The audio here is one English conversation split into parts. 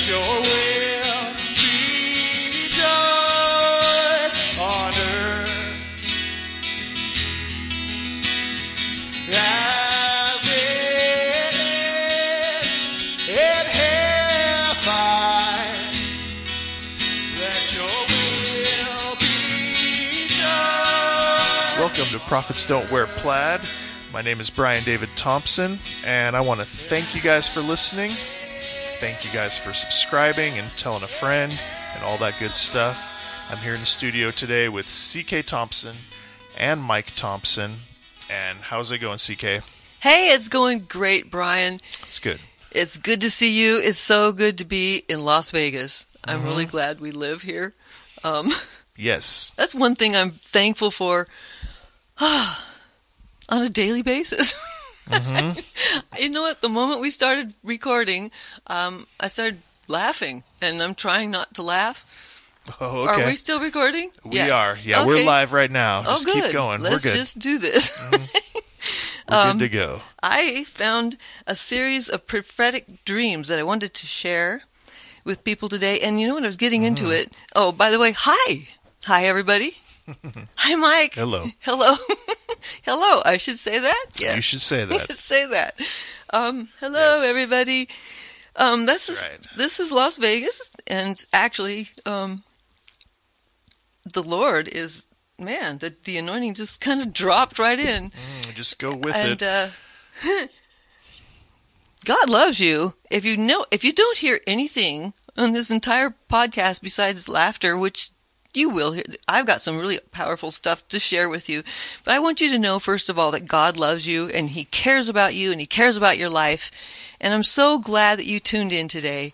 Let your will be done on earth as it is in heaven. Let your will be done. Welcome to Prophets Don't Wear Plaid. My name is Brian David Thompson, and I want to thank you guys for listening. Thank you guys for subscribing and telling a friend and all that good stuff. I'm here in the studio today with C.K. Thompson and Mike Thompson. And how's it going, C.K.? Hey, it's going great, Brian. It's good. It's good to see you. It's so good to be in Las Vegas. I'm really glad we live here. Yes. That's one thing I'm thankful for on a daily basis. You know what? The moment we started recording, I started laughing, and I'm trying not to laugh. Oh, okay. Are we still recording? We are. Yeah, okay. We're live right now. Just good. Keep going. Let's We're good. Just do this. We're good to go. I found a series of prophetic dreams that I wanted to share with people today. And you know what? I was getting into it. Oh, by the way, hi. Hi, everybody. Hi, Mike. Hello. Hello. Hello. I should say that? Yeah. You should say that. I should say that. Hello, Yes. everybody. This is Las Vegas, and actually, the Lord is, man, the anointing just kind of dropped right in. Just go with it. God loves you. If you don't hear anything on this entire podcast besides laughter, which you will hear, I've got some really powerful stuff to share with you. But I want you to know, first of all, that God loves you, and He cares about you, and He cares about your life. And I'm so glad that you tuned in today.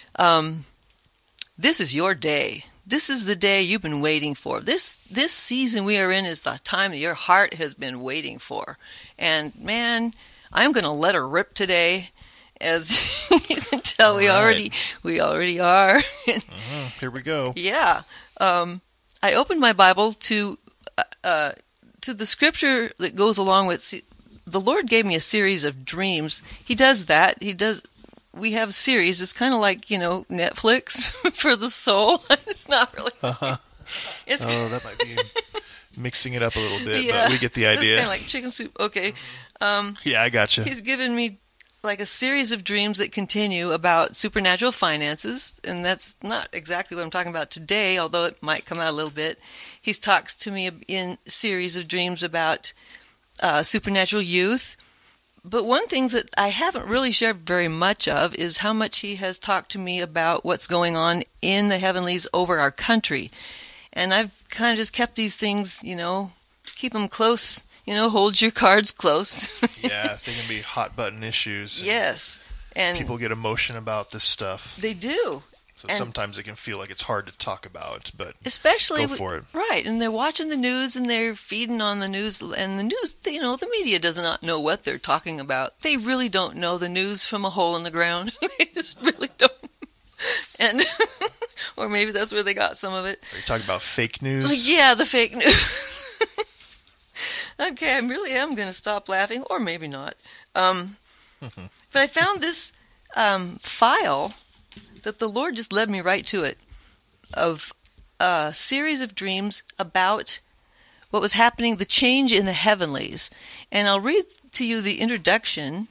This is your day. This is the day you've been waiting for. This season we are in is the time that your heart has been waiting for. And man, I'm going to let her rip today. As you can tell, we already are. Here we go. Yeah. I opened my Bible to the scripture that goes along with. The Lord gave me a series of dreams. He does that. We have a series. It's kind of like, Netflix for the soul. It's not really. That might be mixing it up a little bit, yeah, but we get the idea. It's kind of like chicken soup. Okay. Yeah, I gotcha. He's given me like a series of dreams that continue about supernatural finances, and that's not exactly what I'm talking about today, although it might come out a little bit. He talks to me in a series of dreams about supernatural youth. But one thing that I haven't really shared very much of is how much he has talked to me about what's going on in the heavenlies over our country. And I've kind of just kept these things, keep them close, hold your cards close. Yeah, they can be hot button issues. Yes. And people get emotion about this stuff. They do. So sometimes it can feel like it's hard to talk about, but especially go for it. Right, and they're watching the news and they're feeding on the news, and the news, the media does not know what they're talking about. They really don't know the news from a hole in the ground. They just really don't. And or maybe that's where they got some of it. Are you talking about fake news? Yeah, the fake news. Okay, I really am going to stop laughing, or maybe not. But I found this file that the Lord just led me right to it, of a series of dreams about what was happening, the change in the heavenlies. And I'll read to you the introduction.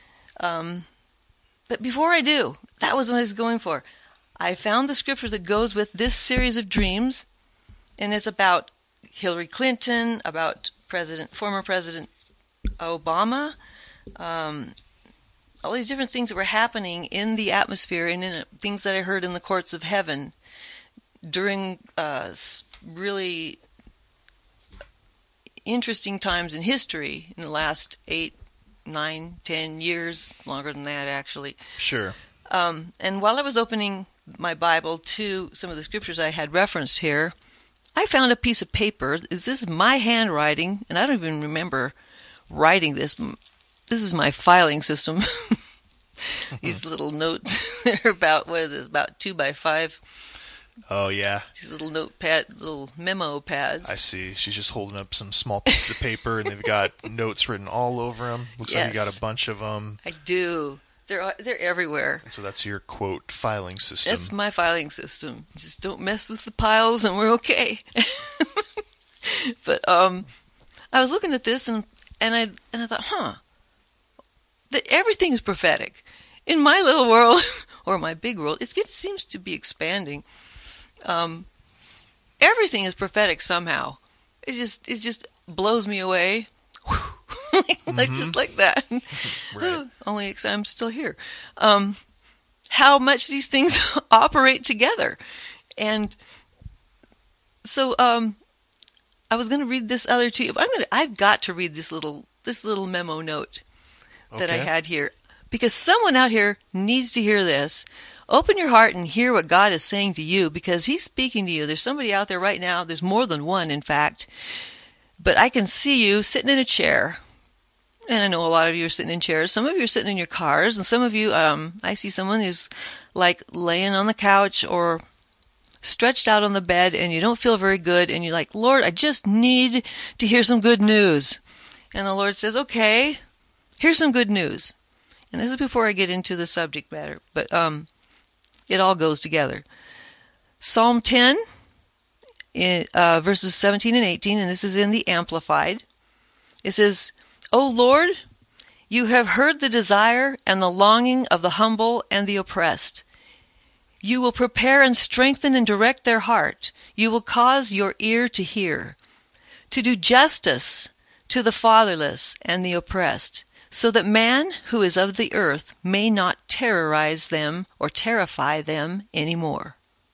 But before I do, that was what I was going for. I found the scripture that goes with this series of dreams, and it's about Hillary Clinton, about former President Obama, all these different things that were happening in the atmosphere and in things that I heard in the courts of heaven during really interesting times in history in the last 8, 9, 10 years, longer than that actually. Sure. And while I was opening my Bible to some of the scriptures I had referenced here, I found a piece of paper. This is my handwriting, and I don't even remember writing this. This is my filing system. These little notes, they're about, about 2 by 5. Oh, yeah. These little little memo pads. I see. She's just holding up some small pieces of paper, and they've got notes written all over them. Looks like you got a bunch of them. I do. They're everywhere. So that's your quote filing system. That's my filing system. Just don't mess with the piles, and we're okay. But I was looking at this, and I thought, that everything is prophetic. In my little world, or my big world, it seems to be expanding. Everything is prophetic somehow. It just blows me away. Just like that. Right. Only I'm still here. How much these things operate together. And so I was going to read this other to you. I've got to read this little memo note that I had here, because someone out here needs to hear this. Open your heart and hear what God is saying to you, because He's speaking to you. There's somebody out there right now. There's more than one, in fact. But I can see you sitting in a chair. And I know a lot of you are sitting in chairs. Some of you are sitting in your cars. And some of you, I see someone who's like laying on the couch or stretched out on the bed, and you don't feel very good. And you're like, Lord, I just need to hear some good news. And the Lord says, okay, here's some good news. And this is before I get into the subject matter. But it all goes together. Psalm 10, verses 17 and 18, and this is in the Amplified. It says, O Lord, you have heard the desire and the longing of the humble and the oppressed. You will prepare and strengthen and direct their heart. You will cause your ear to hear, to do justice to the fatherless and the oppressed, so that man who is of the earth may not terrorize them or terrify them anymore.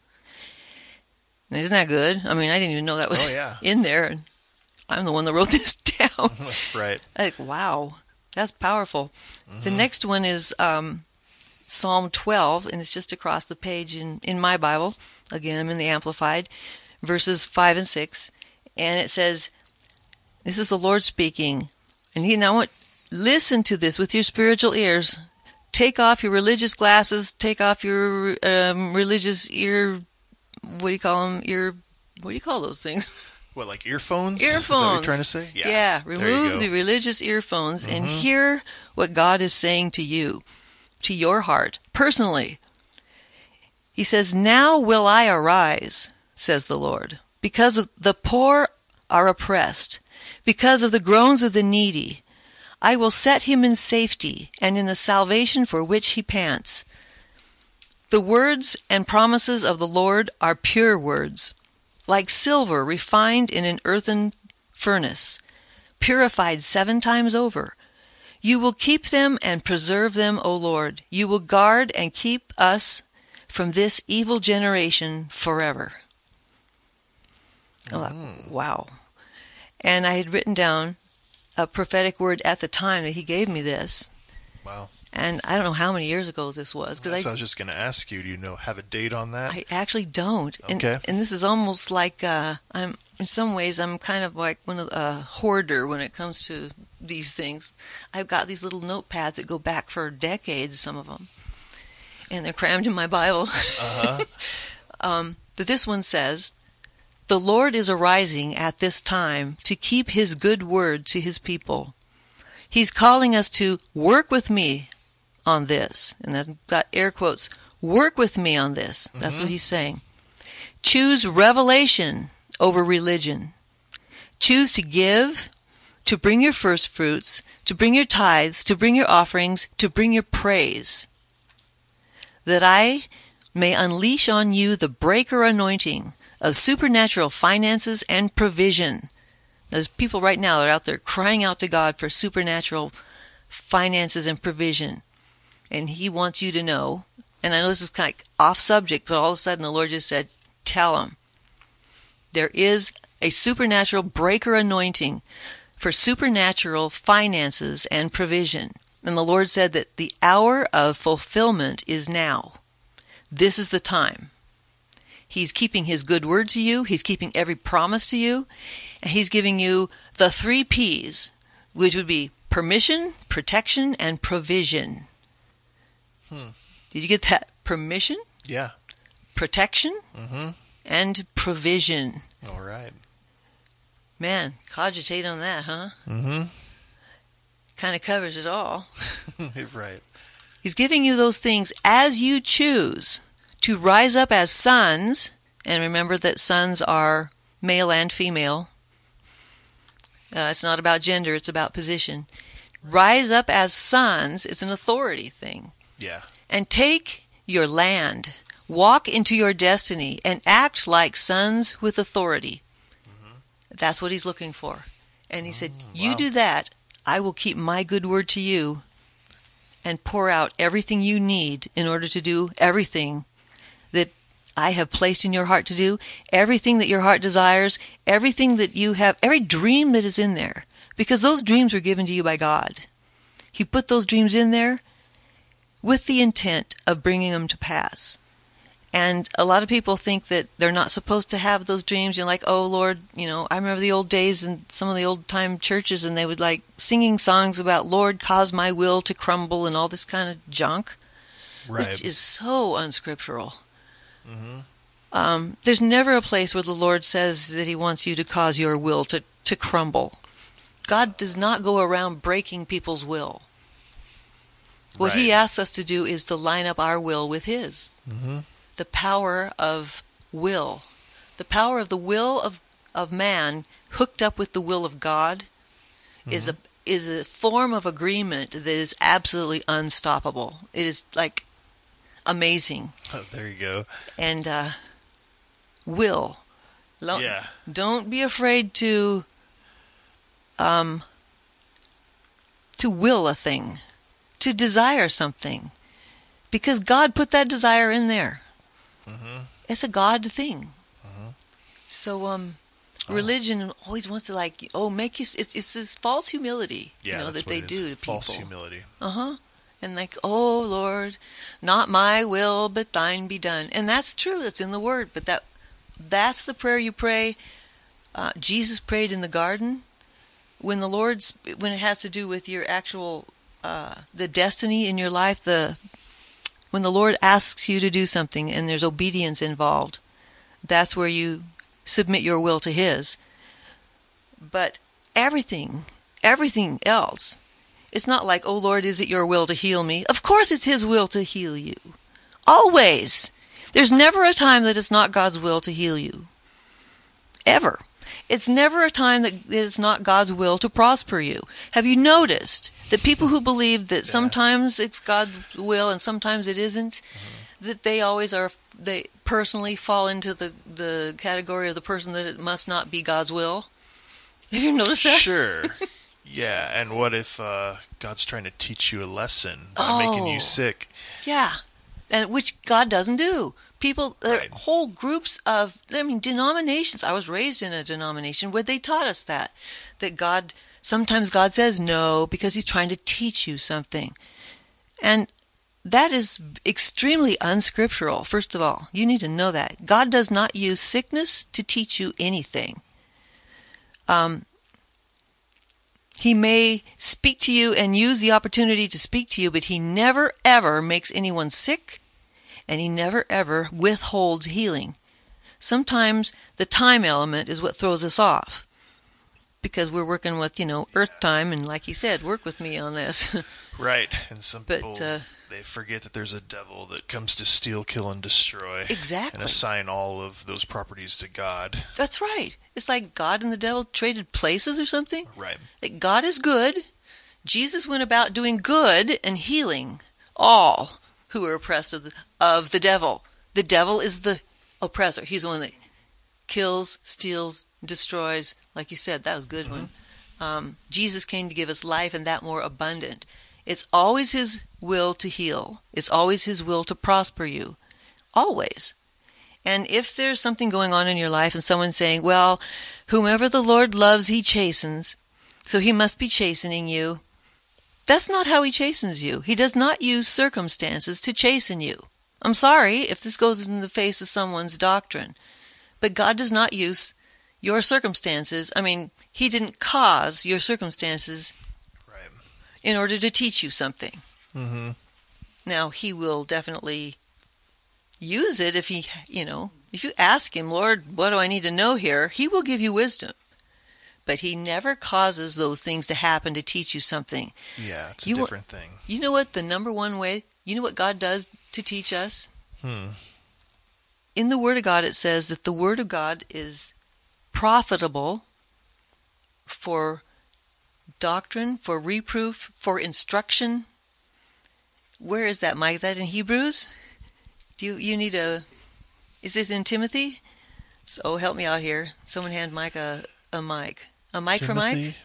Isn't that good? I mean, I didn't even know that was in there. I'm the one that wrote this down. Right. Wow, that's powerful. Mm-hmm. The next one is Psalm 12, and it's just across the page in my Bible. Again, I'm in the Amplified, verses 5 and 6. And it says, this is the Lord speaking. And listen to this with your spiritual ears. Take off your religious glasses. Take off your religious ear. What do you call them? What do you call those things? What, like earphones? Earphones. Is that what you're trying to say? Yeah. Remove the religious earphones and hear what God is saying to you, to your heart, personally. He says, now will I arise, says the Lord, because of the poor are oppressed, because of the groans of the needy. I will set him in safety and in the salvation for which he pants. The words and promises of the Lord are pure words, like silver refined in an earthen furnace, purified 7 times over. You will keep them and preserve them, O Lord. You will guard and keep us from this evil generation forever. Wow. And I had written down a prophetic word at the time that he gave me this. Wow. And I don't know how many years ago this was. So I was just going to ask you, do you have a date on that? I actually don't. Okay. And this is almost like, in some ways, I'm kind of like a hoarder when it comes to these things. I've got these little notepads that go back for decades, some of them. And they're crammed in my Bible. But this one says, the Lord is arising at this time to keep his good word to his people. He's calling us to work with me on this. And I've got air quotes, work with me on this. That's what he's saying. Choose revelation over religion. Choose to give, to bring your first fruits, to bring your tithes, to bring your offerings, to bring your praise. That I may unleash on you the breaker anointing of supernatural finances and provision. There's people right now that are out there crying out to God for supernatural finances and provision. And he wants you to know, and I know this is kind of off subject, but all of a sudden the Lord just said, tell them. There is a supernatural breaker anointing for supernatural finances and provision. And the Lord said that the hour of fulfillment is now. This is the time. He's keeping his good word to you. He's keeping every promise to you. And he's giving you the 3 P's, which would be permission, protection, and provision. Did you get that? Permission? Yeah. Protection? And provision. All right. Man, cogitate on that, huh? Kind of covers it all. Right. He's giving you those things as you choose to rise up as sons. And remember that sons are male and female. It's not about gender, it's about position. Rise up as sons. It's an authority thing. Yeah. And take your land. Walk into your destiny and act like sons with authority. Mm-hmm. That's what he's looking for. And he said, you do that, I will keep my good word to you and pour out everything you need in order to do everything that I have placed in your heart to do, everything that your heart desires, everything that you have, every dream that is in there. Because those dreams were given to you by God. He put those dreams in there with the intent of bringing them to pass. And a lot of people think that they're not supposed to have those dreams. You're like, oh, Lord, I remember the old days in some of the old-time churches, and they would like singing songs about, Lord, cause my will to crumble and all this kind of junk, right. Which is so unscriptural. Mm-hmm. There's never a place where the Lord says that he wants you to cause your will to crumble. God does not go around breaking people's will. What he asks us to do is to line up our will with his. Mm-hmm. The power of will. The power of the will of man hooked up with the will of God is a form of agreement that is absolutely unstoppable. It is like amazing. Oh, there you go. And will. Yeah. Don't be afraid to will a thing, to desire something, because God put that desire in there. Mm-hmm. It's a God thing. Mm-hmm. So religion always wants to make you. It's this false humility, that they do to people. False humility. And oh Lord, not my will but thine be done. And that's true. That's in the Word. But that's the prayer you pray. Jesus prayed in the garden. When it has to do with your actual the destiny in your life, when the Lord asks you to do something and there's obedience involved, that's where you submit your will to his. But everything else, it's not like, oh Lord, is it your will to heal me? Of course it's his will to heal you. Always. There's never a time that it's not God's will to heal you. Ever. It's never a time that it's not God's will to prosper you. Have you noticed that people who believe that sometimes it's God's will and sometimes it isn't, that they personally fall into the category of the person that it must not be God's will? Have you noticed that? Sure. Yeah, and what if God's trying to teach you a lesson by making you sick? Yeah, and which God doesn't do. People, whole groups of, denominations. I was raised in a denomination where they taught us that sometimes God says no because he's trying to teach you something. And that is extremely unscriptural, first of all. You need to know that. God does not use sickness to teach you anything. He may speak to you and use the opportunity to speak to you, but he never, ever makes anyone sick. And he never, ever withholds healing. Sometimes the time element is what throws us off. Because we're working with, earth time, and like he said, work with me on this. Right, and some people, they forget that there's a devil that comes to steal, kill, and destroy. Exactly. And assign all of those properties to God. That's right. It's like God and the devil traded places or something. Right. That God is good. Jesus went about doing good and healing all who are oppressed of the devil. The devil is the oppressor. He's the one that kills, steals, destroys. Like you said, that was a good one. Jesus came to give us life and that more abundant. It's always his will to heal. It's always his will to prosper you. Always. And if there's something going on in your life and someone's saying, well, whomever the Lord loves, he chastens, so he must be chastening you. That's not how he chastens you. He does not use circumstances to chasten you. I'm sorry if this goes in the face of someone's doctrine, but God does not use your circumstances. He didn't cause your circumstances in order to teach you something. Mm-hmm. Now, he will definitely use it if if you ask him, Lord, what do I need to know here? He will give you wisdom. But he never causes those things to happen to teach you something. Yeah, it's a different thing. You know what the number one way You know what God does to teach us? In the Word of God, it says that the Word of God is profitable for doctrine, for reproof, for instruction. Where is that, Mike? Is that in Hebrews? You need a... Is this in Timothy? So help me out here. Someone hand Mike a mic. A mic for Mike?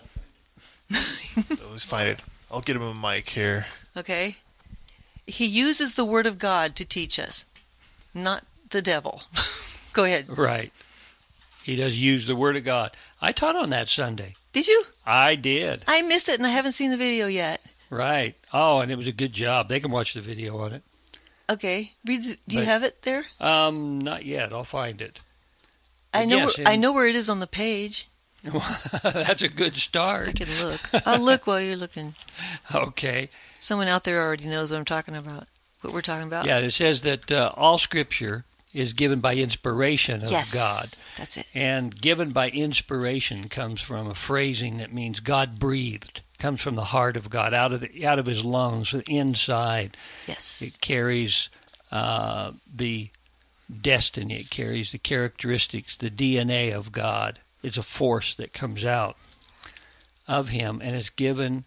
Let's find it. I'll get him a mic here. Okay. He uses the Word of God to teach us, not the devil. Go ahead. Right. He does use the Word of God. I taught on that Sunday. Did you? I did. I missed it, and I haven't seen the video yet. Right. Oh, and it was a good job. They can watch the video on it. Okay. Do you have it there? Not yet. I'll find it. I know where it is on the page. That's a good start. I can look. I'll look while you're looking. Okay. Someone out there already knows what I'm talking about. What we're talking about. Yeah, it says that all Scripture is given by inspiration of God. That's it. And given by inspiration comes from a phrasing that means God breathed. Comes from the heart of God, out of His lungs, inside. Yes. It carries the destiny. It carries the characteristics, the DNA of God. It's a force that comes out of Him and is given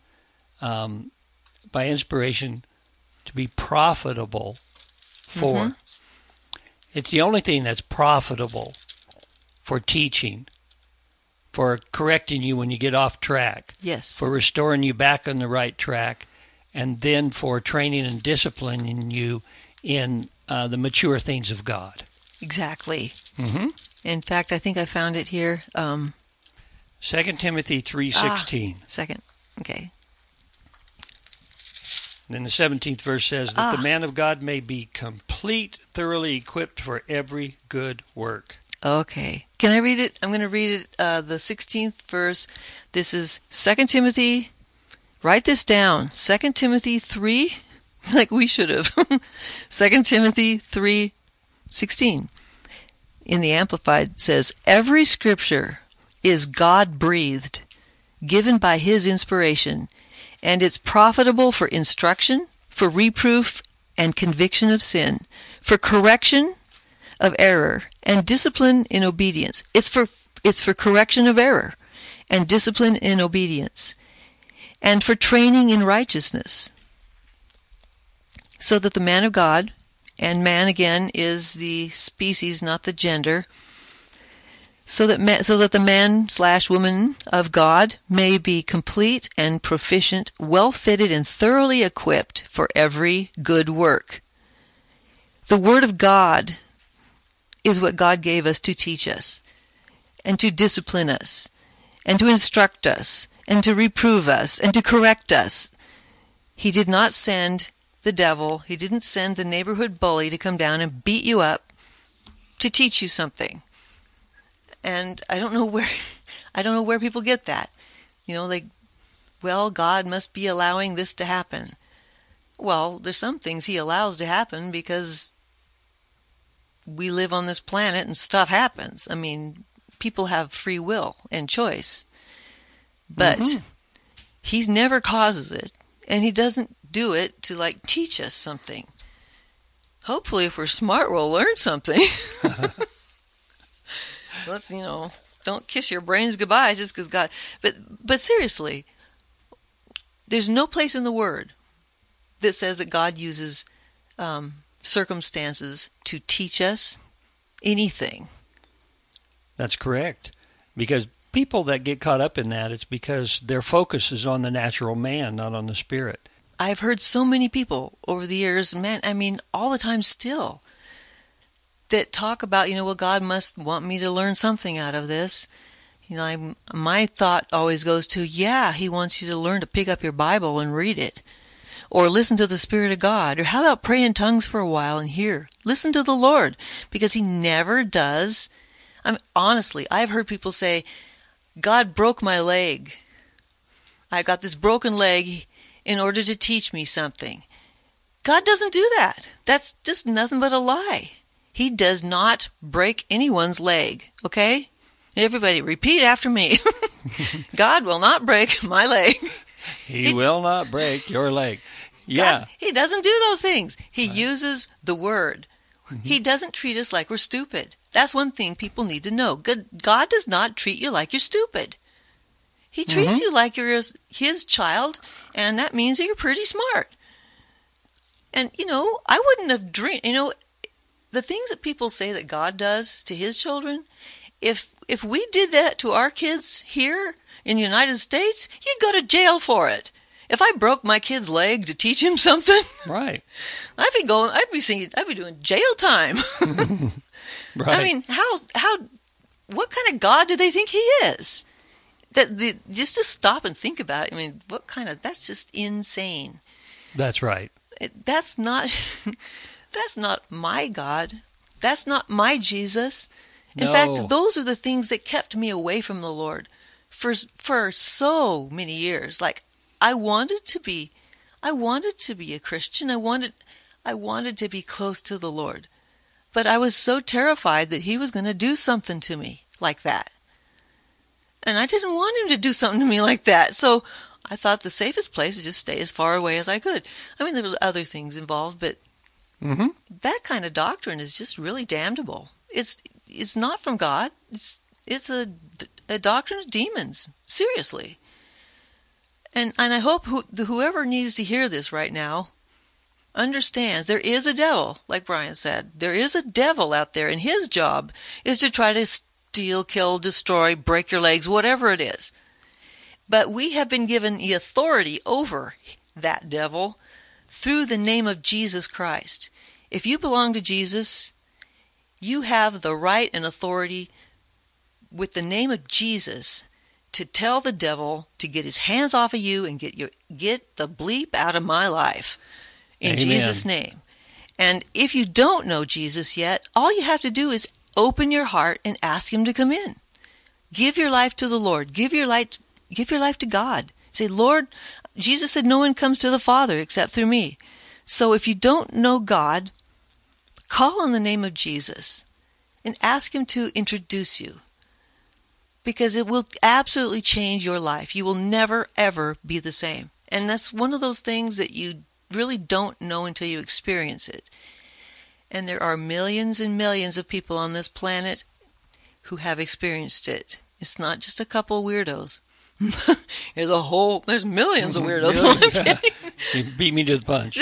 by inspiration to be profitable for. Mm-hmm. It's the only thing that's profitable for teaching, for correcting you when you get off track, yes, for restoring you back on the right track, and then for training and disciplining you in the mature things of God. Exactly. Mm-hmm. In fact, I think I found it here. 2 Timothy 3:16. Second. Okay. Then the 17th verse says that the man of God may be complete, thoroughly equipped for every good work. Okay. Can I read it? I'm going to read it, the 16th verse. This is 2 Timothy. Write this down. 2 Timothy 3, like we should have. 2 Timothy 3:16. In the Amplified says, every scripture is God-breathed, given by His inspiration, and it's profitable for instruction, for reproof and conviction of sin, for correction of error, and discipline in obedience. It's for correction of error, and discipline in obedience, and for training in righteousness, so that the man of God, and man again is the species, not the gender, so that the man/woman of God may be complete and proficient, well-fitted and thoroughly equipped for every good work. The Word of God is what God gave us to teach us, and to discipline us, and to instruct us, and to reprove us, and to correct us. He did not send the devil, He didn't send the neighborhood bully to come down and beat you up to teach you something. And I don't know where people get that. You know, like, well, God must be allowing this to happen. Well, there's some things He allows to happen because we live on this planet and stuff happens. I mean, people have free will and choice. But He never causes it, and He doesn't do it to, like, teach us something. Hopefully, if we're smart, we'll learn something. Let's, don't kiss your brains goodbye just because God... But seriously, there's no place in the Word that says that God uses circumstances to teach us anything. That's correct. Because people that get caught up in that, it's because their focus is on the natural man, not on the spirit. I've heard so many people over the years, all the time still, that talk about, well, God must want me to learn something out of this. My thought always goes to, He wants you to learn to pick up your Bible and read it. Or listen to the Spirit of God. Or how about pray in tongues for a while and hear? Listen to the Lord. Because He never does. Honestly, I've heard people say, God broke my leg. I got this broken leg in order to teach me something. God doesn't do that. That's just nothing but a lie. He does not break anyone's leg, okay? Everybody, repeat after me. God will not break my leg. He will not break your leg. Yeah. God, he doesn't do those things. He uses the word. He doesn't treat us like we're stupid. That's one thing people need to know. God does not treat you like you're stupid. He treats you like you're his child, and that means that you're pretty smart. And, I wouldn't have dreamed, the things that people say that God does to his children, if we did that to our kids here in the United States, you'd go to jail for it. If I broke my kid's leg to teach him something, right, I'd be doing jail time. right. I mean, what kind of God do they think he is? Just to stop and think about it. I mean, that's just insane. That's right. That's not my God. That's not my Jesus. In fact, those are the things that kept me away from the Lord for so many years. Like, I wanted to be a Christian. I wanted to be close to the Lord. But I was so terrified that he was going to do something to me like that. And I didn't want him to do something to me like that. So I thought the safest place is just stay as far away as I could. I mean, there were other things involved, but that kind of doctrine is just really damnable. It's not from God. It's a doctrine of demons. Seriously. And I hope whoever needs to hear this right now understands there is a devil, like Brian said. There is a devil out there, and his job is to try to steal, kill, destroy, break your legs, whatever it is. But we have been given the authority over that devil through the name of Jesus Christ. If you belong to Jesus, you have the right and authority with the name of Jesus to tell the devil to get his hands off of you and get the bleep out of my life in Amen. Jesus' name. And if you don't know Jesus yet, all you have to do is open your heart and ask him to come in. Give your life to the Lord. Give your life to God. Say, Lord, Jesus said no one comes to the Father except through me. So if you don't know God, call on the name of Jesus and ask him to introduce you, because it will absolutely change your life. You will never, ever be the same. And that's one of those things that you really don't know until you experience it. And there are millions and millions of people on this planet who have experienced it. It's not just a couple of weirdos. There's millions of weirdos. You beat me to the punch.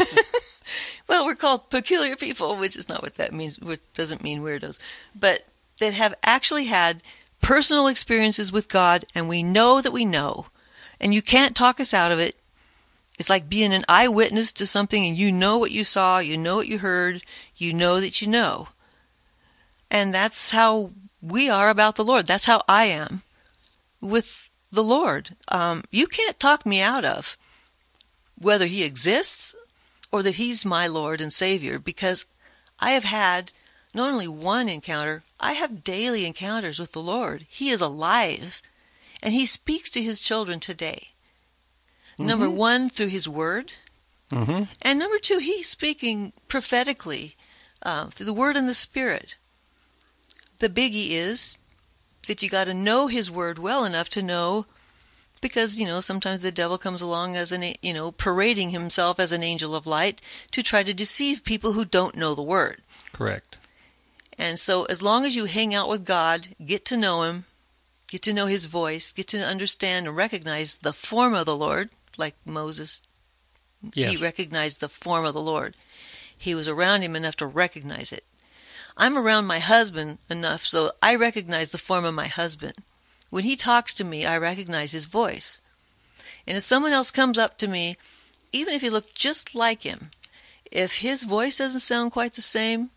Well, we're called peculiar people, which is not what that means. Which doesn't mean weirdos. But that have actually had personal experiences with God, and we know that we know. And you can't talk us out of it. It's like being an eyewitness to something, and you know what you saw, you know what you heard, you know that you know. And that's how we are about the Lord. That's how I am with the Lord. You can't talk me out of whether he exists or that he's my Lord and Savior, because I have had not only one encounter, I have daily encounters with the Lord. He is alive, and he speaks to his children today. Number one, through his word. And number two, he's speaking prophetically through the word and the spirit. The biggie is that you got to know his word well enough to know, because, sometimes the devil comes along as parading himself as an angel of light to try to deceive people who don't know the word. Correct. And so as long as you hang out with God, get to know him, get to know his voice, get to understand and recognize the form of the Lord, like Moses, Yes. he recognized the form of the Lord. He was around him enough to recognize it. I'm around my husband enough so I recognize the form of my husband. When he talks to me, I recognize his voice. And if someone else comes up to me, even if he looked just like him, if his voice doesn't sound quite the same,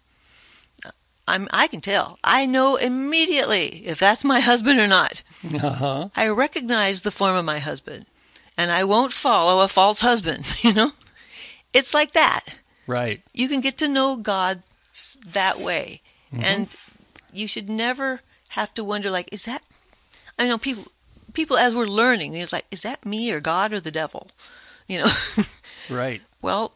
I can tell. I know immediately if that's my husband or not. I recognize the form of my husband, and I won't follow a false husband, It's like that. Right. You can get to know God that way. And you should never have to wonder, like, is that... I know people as we're learning, it's like, is that me or God or the devil? Right. Well,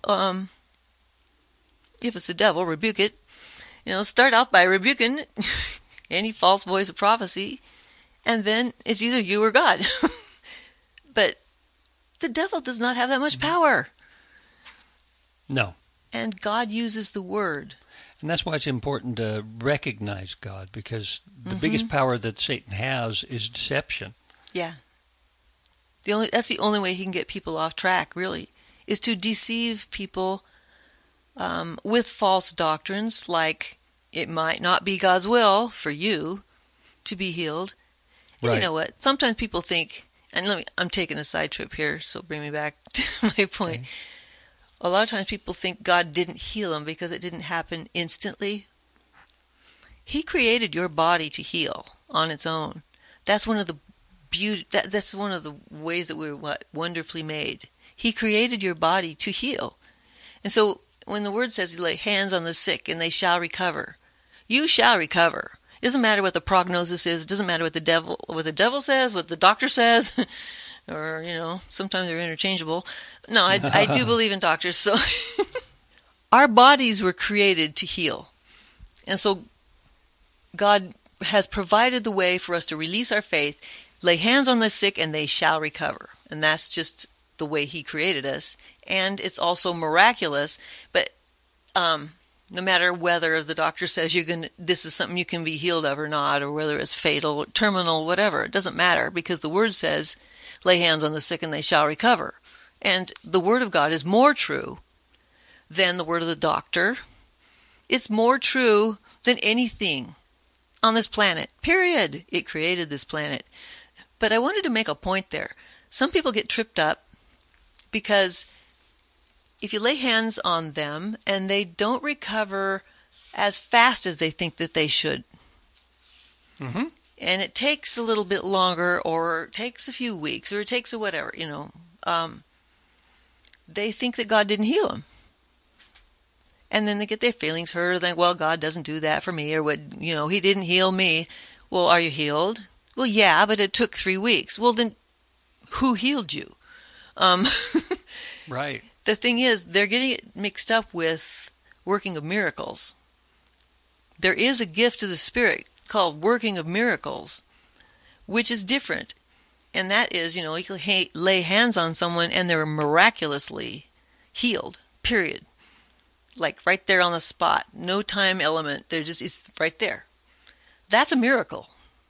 if it's the devil, rebuke it. Start off by rebuking any false voice of prophecy, and then it's either you or God. But the devil does not have that much power. No. And God uses the Word. And that's why it's important to recognize God, because the biggest power that Satan has is deception. Yeah. That's the only way he can get people off track, really, is to deceive people with false doctrines, like it might not be God's will for you to be healed. And Right. you know what? Sometimes people think, and I'm taking a side trip here, so bring me back to my point. Okay. A lot of times people think God didn't heal them because it didn't happen instantly. He created your body to heal on its own. That's one of the that's one of the ways that we're wonderfully made. He created your body to heal. And so when the Word says, lay hands on the sick and they shall recover, you shall recover. It doesn't matter what the prognosis is. It doesn't matter what the devil says, what the doctor says, or, sometimes they're interchangeable. No, I do believe in doctors. So our bodies were created to heal. And so God has provided the way for us to release our faith, lay hands on the sick, and they shall recover. And that's just the way He created us. And it's also miraculous, but no matter whether the doctor says this is something you can be healed of or not, or whether it's fatal, or terminal, whatever, it doesn't matter, because the Word says, lay hands on the sick and they shall recover. And the Word of God is more true than the word of the doctor. It's more true than anything on this planet, period. It created this planet. But I wanted to make a point there. Some people get tripped up because if you lay hands on them and they don't recover as fast as they think that they should, Mm-hmm. and it takes a little bit longer, or it takes a few weeks, or it takes a whatever, they think that God didn't heal them. And then they get their feelings hurt, or think, well, God doesn't do that for me, or He didn't heal me. Well, are you healed? Well, yeah, but it took 3 weeks. Well, then who healed you? Right. The thing is, they're getting it mixed up with working of miracles. There is a gift of the Spirit called working of miracles, which is different. And that is, you can lay hands on someone and they're miraculously healed, period. Like right there on the spot. No time element. It's right there. That's a miracle.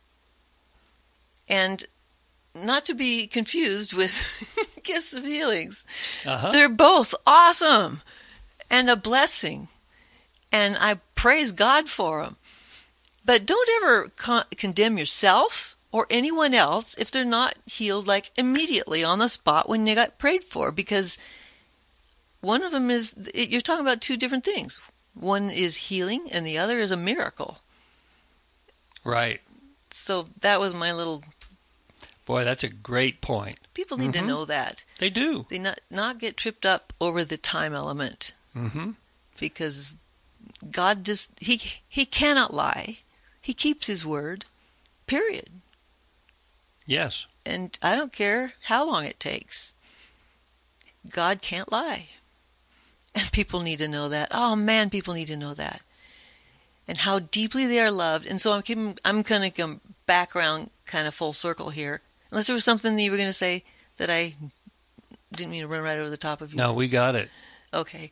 And not to be confused with gifts of healings. Uh-huh. They're both awesome and a blessing. And I praise God for them. But don't ever condemn yourself or anyone else if they're not healed like immediately on the spot when they got prayed for. Because one of them you're talking about two different things. One is healing and the other is a miracle. Right. So that was my little... Boy, that's a great point. People need to know that. They do. They not get tripped up over the time element. Mm-hmm. Because God He cannot lie. He keeps His word, period. Yes. And I don't care how long it takes. God can't lie. And people need to know that. Oh man, people need to know that. And how deeply they are loved. And so I'm going to come back around kind of full circle here. Unless there was something that you were going to say that I didn't mean to run right over the top of you. No, we got it. Okay.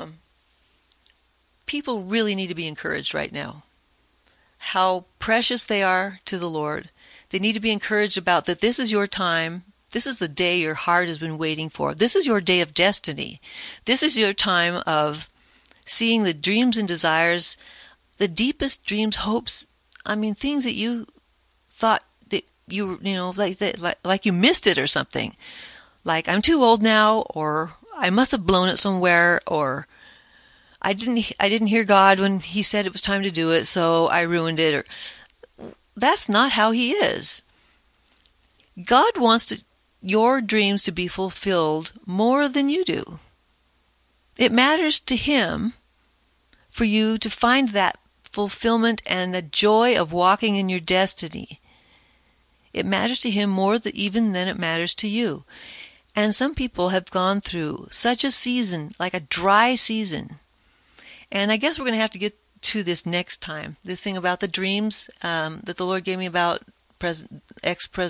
People really need to be encouraged right now. How precious they are to the Lord. They need to be encouraged about that this is your time. This is the day your heart has been waiting for. This is your day of destiny. This is your time of seeing the dreams and desires, the deepest dreams, hopes, things that you thought that like you missed it or something. Like, I'm too old now, or I must have blown it somewhere, or I didn't hear God when He said it was time to do it, so I ruined it. Or that's not how He is. God wants your dreams to be fulfilled more than you do. It matters to Him for you to find that fulfillment and the joy of walking in your destiny. It matters to Him more even than it matters to you. And some people have gone through such a season, like a dry season. And I guess we're going to have to get to this next time. The thing about the dreams that the Lord gave me about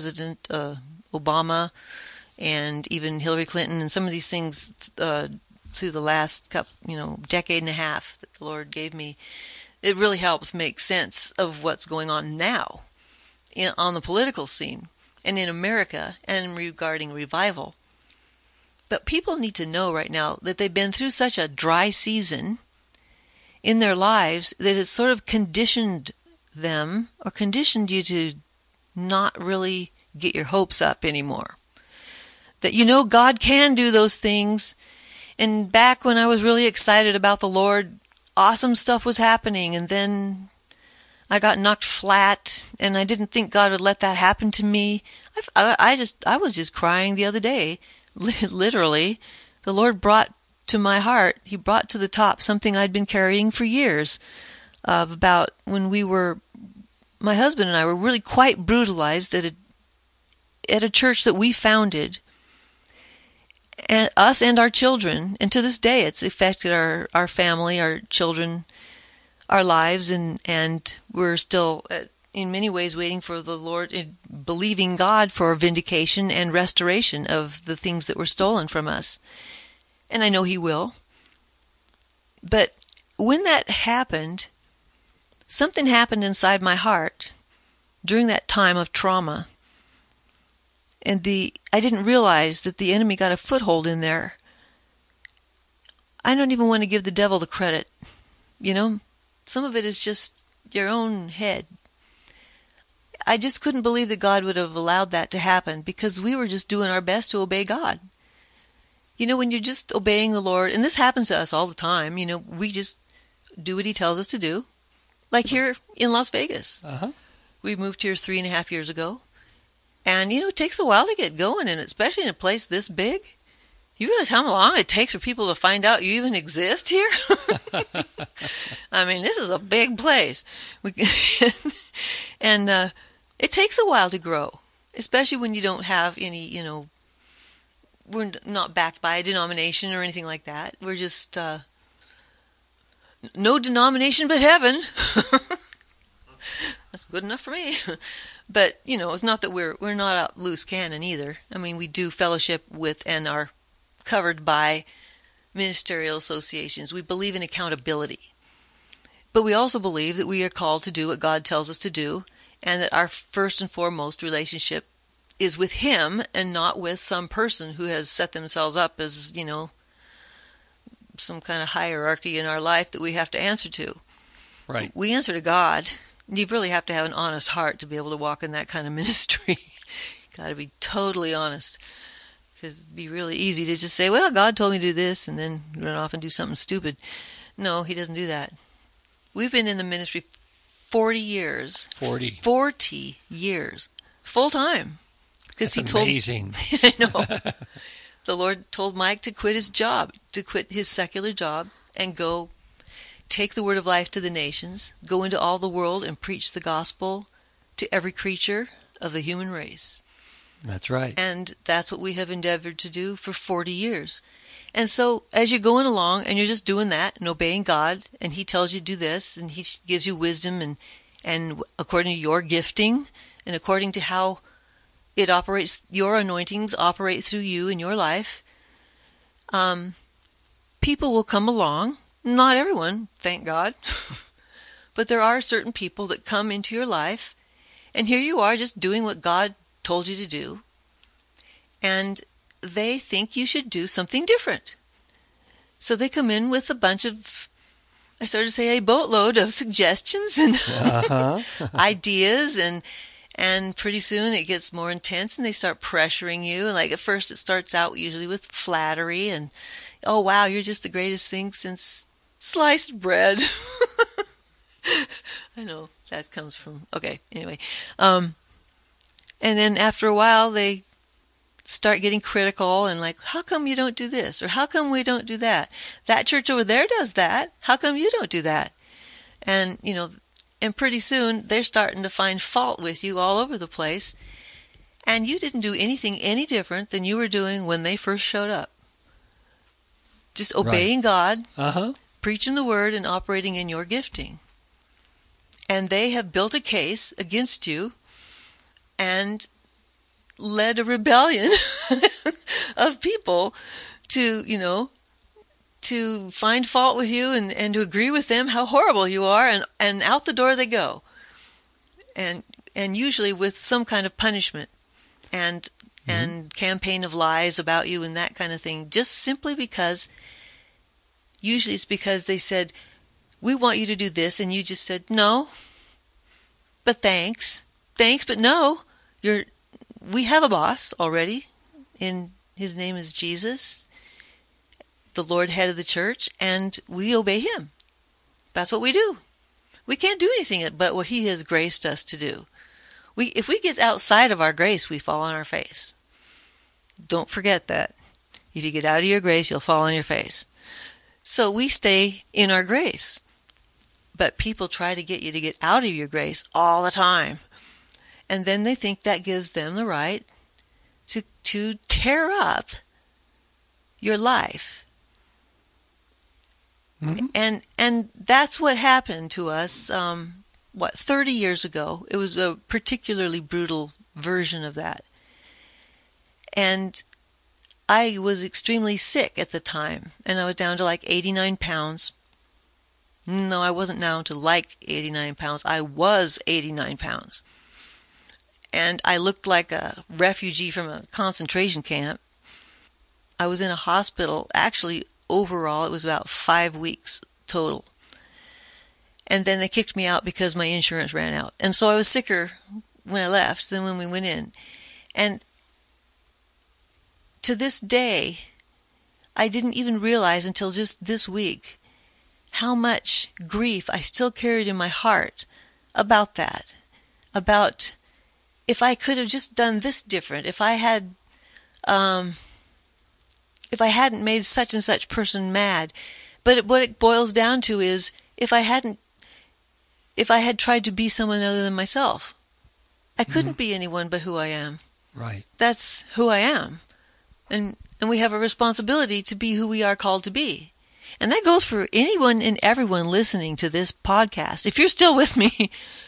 ex-President Obama and even Hillary Clinton and some of these things, through the last decade and a half that the Lord gave me, it really helps make sense of what's going on now on the political scene and in America and regarding revival. But people need to know right now that they've been through such a dry season in their lives that it's sort of conditioned them or conditioned you to not really get your hopes up anymore. That God can do those things. And back when I was really excited about the Lord, awesome stuff was happening, and then I got knocked flat, and I didn't think God would let that happen to me. I was just crying the other day. Literally, the Lord brought to my heart, He brought to the top something I'd been carrying for years, about when my husband and I were really quite brutalized at a church that we founded, and us and our children, and to this day it's affected our family, our children, our lives, and we're still in many ways waiting for the Lord, believing God for vindication and restoration of the things that were stolen from us. And I know He will. But when that happened, something happened inside my heart during that time of trauma. And I didn't realize that the enemy got a foothold in there. I don't even want to give the devil the credit. Some of it is just your own head. I just couldn't believe that God would have allowed that to happen, because we were just doing our best to obey God. When you're just obeying the Lord, and this happens to us all the time, we just do what He tells us to do. Like here in Las Vegas. Uh-huh. We moved here 3.5 years ago. And, it takes a while to get going, and especially in a place this big. You realize how long it takes for people to find out you even exist here? I mean, this is a big place. And it takes a while to grow, especially when you don't have any, we're not backed by a denomination or anything like that. We're just, no denomination but heaven. That's good enough for me. But, it's not that we're not a loose cannon either. I mean, we do fellowship with and are covered by ministerial associations. We believe in accountability. But we also believe that we are called to do what God tells us to do, and that our first and foremost relationship is with Him and not with some person who has set themselves up as, some kind of hierarchy in our life that we have to answer to. Right. We answer to God. You really have to have an honest heart to be able to walk in that kind of ministry. Got to be totally honest. Because it'd be really easy to just say, well, God told me to do this, and then run off and do something stupid. No, He doesn't do that. We've been in the ministry 40 years. 40 years. Full time. Because He told. Amazing. I know. The Lord told Mike to quit his job, to quit his secular job, and go take the word of life to the nations, go into all the world and preach the gospel to every creature of the human race. That's right. And that's what we have endeavored to do for 40 years. And so as you're going along and you're just doing that and obeying God, and He tells you to do this, and He gives you wisdom and according to your gifting and according to how it operates, your anointings operate through you in your life, people will come along. Not everyone, thank God. But there are certain people that come into your life, and here you are just doing what God told you to do, and they think you should do something different. So they come in with a bunch of, I started to say, a boatload of suggestions and ideas, and pretty soon it gets more intense, and they start pressuring you. And like at first it starts out usually with flattery and, oh wow, you're just the greatest thing since sliced bread. I know that comes from, okay, anyway. And then after a while, they start getting critical and like, how come you don't do this? Or how come we don't do that? That church over there does that. How come you don't do that? And, and pretty soon they're starting to find fault with you all over the place. And you didn't do anything any different than you were doing when they first showed up. Just obeying God, preaching the word, and operating in your gifting. And they have built a case against you and led a rebellion of people to, to find fault with you and to agree with them how horrible you are, and out the door they go. And usually with some kind of punishment and campaign of lies about you and that kind of thing, just simply because, usually it's because they said, we want you to do this, and you just said, no, but thanks, but no, we have a boss already, and his name is Jesus, the Lord, head of the church, and we obey him. That's what we do. We can't do anything but what he has graced us to do. If we get outside of our grace, we fall on our face. Don't forget that. If you get out of your grace, you'll fall on your face. So we stay in our grace. But people try to get you to get out of your grace all the time. And then they think that gives them the right to tear up your life. Mm-hmm. And that's what happened to us, 30 years ago. It was a particularly brutal version of that. And I was extremely sick at the time, and I was down to like 89 pounds. No, I wasn't down to like 89 pounds. I was 89 pounds. And I looked like a refugee from a concentration camp. I was in a hospital. Actually, overall, it was about 5 weeks total. And then they kicked me out because my insurance ran out. And so I was sicker when I left than when we went in. And to this day, I didn't even realize until just this week how much grief I still carried in my heart about that. About if I could have just done this different, if I hadn't made such and such person mad. But what it boils down to is if I had tried to be someone other than myself, I couldn't be anyone but who I am. Right. That's who I am. And we have a responsibility to be who we are called to be. And that goes for anyone and everyone listening to this podcast. If you're still with me,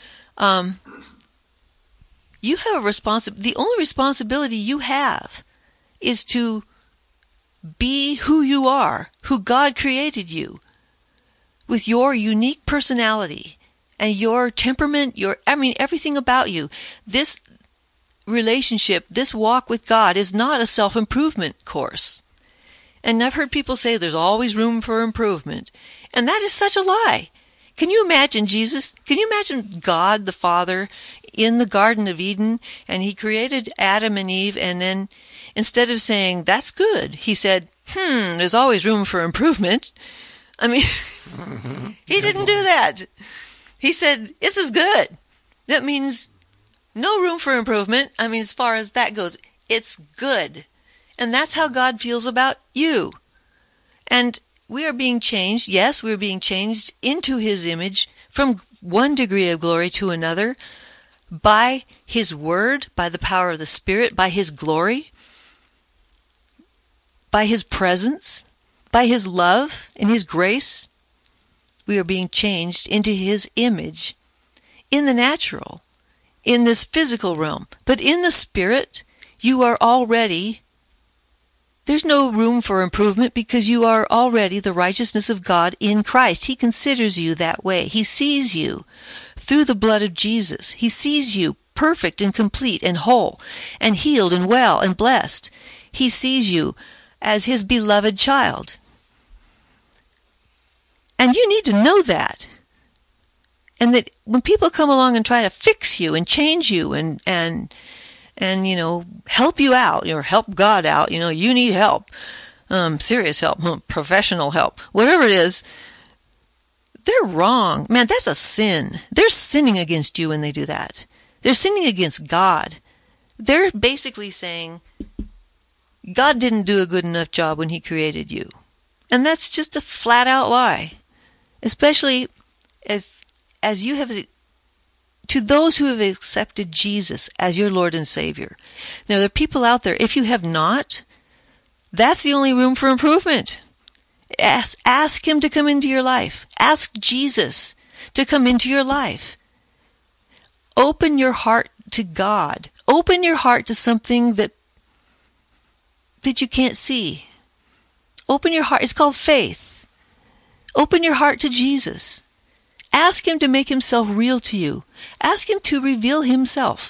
you have a the only responsibility you have is to be who you are, who God created you, with your unique personality and your temperament, everything about you. This relationship, this walk with God is not a self-improvement course. And I've heard people say there's always room for improvement. And that is such a lie. Can you imagine Jesus? Can you imagine God the Father in the Garden of Eden? And he created Adam and Eve, and then instead of saying, that's good, he said, there's always room for improvement. I mean, he didn't do that. He said, this is good. That means no room for improvement. I mean, as far as that goes, it's good. And that's how God feels about you. And we are being changed. Yes, we're being changed into his image from one degree of glory to another by his word, by the power of the Spirit, by his glory, by his presence, by his love and his grace. We are being changed into his image in the natural, in this physical realm. But in the spirit, you are already, there's no room for improvement because you are already the righteousness of God in Christ. He considers you that way. He sees you through the blood of Jesus. He sees you perfect and complete and whole and healed and well and blessed. He sees you as his beloved child. And you need to know that. And that when people come along and try to fix you and change you and help you out, or help God out, you need help, serious help, professional help, whatever it is, they're wrong. Man, that's a sin. They're sinning against you when they do that. They're sinning against God. They're basically saying, God didn't do a good enough job when he created you. And that's just a flat out lie. Especially as you have, to those who have accepted Jesus as your Lord and Savior. Now, there are people out there, if you have not, that's the only room for improvement. Ask him to come into your life. Ask Jesus to come into your life. Open your heart to God. Open your heart to something that you can't see. Open your heart. It's called faith. Open your heart to Jesus. Ask him to make himself real to you. Ask him to reveal himself.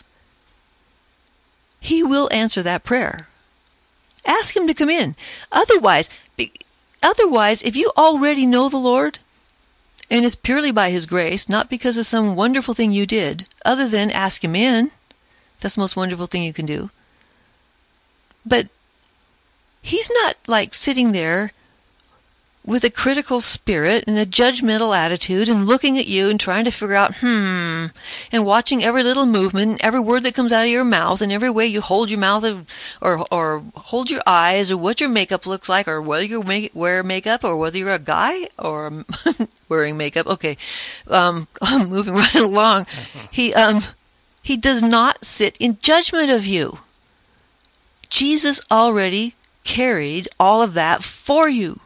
He will answer that prayer. Ask him to come in. Otherwise, if you already know the Lord, and it's purely by his grace, not because of some wonderful thing you did, other than ask him in, that's the most wonderful thing you can do. But he's not like sitting there with a critical spirit and a judgmental attitude and looking at you and trying to figure out, and watching every little movement, every word that comes out of your mouth, and every way you hold your mouth or hold your eyes, or what your makeup looks like, or whether you wear makeup, or whether you're a guy or wearing makeup. Okay, I'm moving right along. He does not sit in judgment of you. Jesus already carried all of that for you.